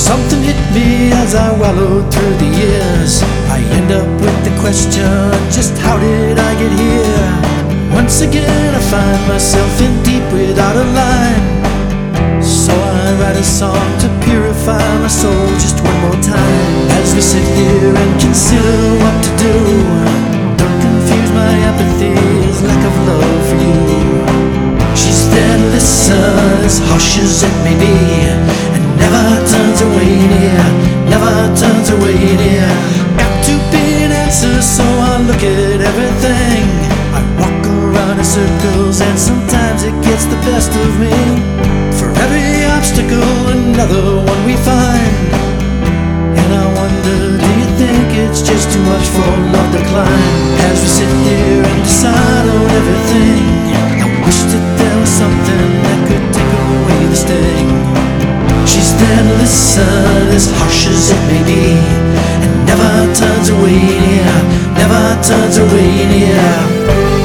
Something hit me as I wallowed through the years. I end up with the question, just how did I get here? Once again I find myself in deep without a line. So I write a song to purify my soul just one more time. As we sit here and consider what to do, don't confuse my apathy's lack of love for you. She's there to listen, as harsh as it may be, and never turns away near, never turns away near. Got to be an answer, so I look at everything. I walk around in circles and sometimes it gets the best of me. For every obstacle, another one we find. And I wonder, do you think it's just too much for love to climb? As we sit here and decide on everything, I wish that there was something that could take away the sting. She's there to listen, as harsh as it may be, and never turns away near, never turns away near.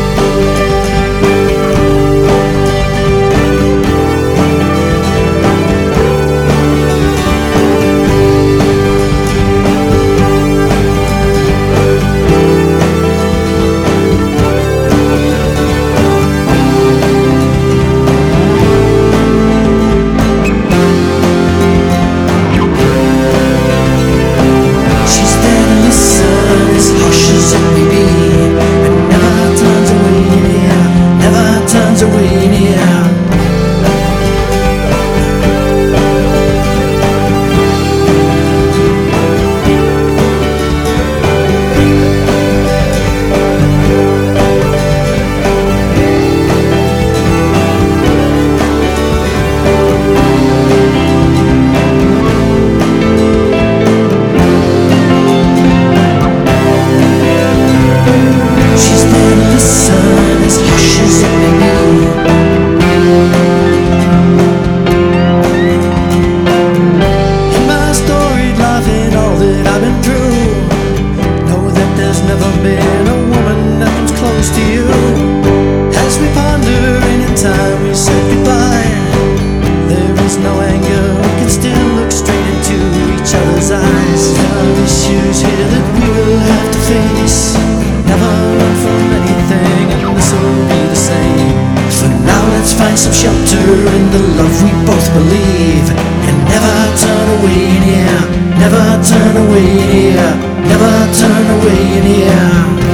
Issues here that we will have to face. Never run from anything, and this will be the same. For now let's find some shelter in the love we both believe, and never turn away near, never turn away near, never turn away near.